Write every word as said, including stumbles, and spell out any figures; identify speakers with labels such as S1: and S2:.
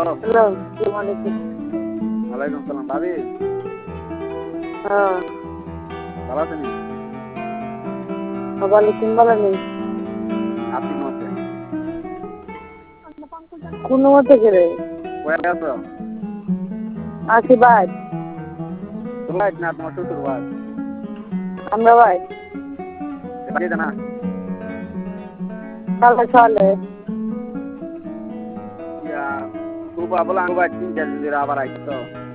S1: Hello, আসসালামু আলাইকুম।
S2: ওয়ালাইকুম সালাম। ভাবি
S1: হ্যাঁ,
S2: ভালো আছেন?
S1: ওয়ালাইকুম ভালো নেই।
S2: আপনি মতে
S1: কোন মতে করে
S2: কয়ে আছো?
S1: আছি ভাই,
S2: তোর ভাই না তোমার শ্বশুর ভাই?
S1: আমরা ভাই
S2: বাড়িতে না?
S1: কালকে চলে
S2: ইয়া, তুবা বলে আঙ্গুবা তিন চার দিন ধরে আবার আইতো।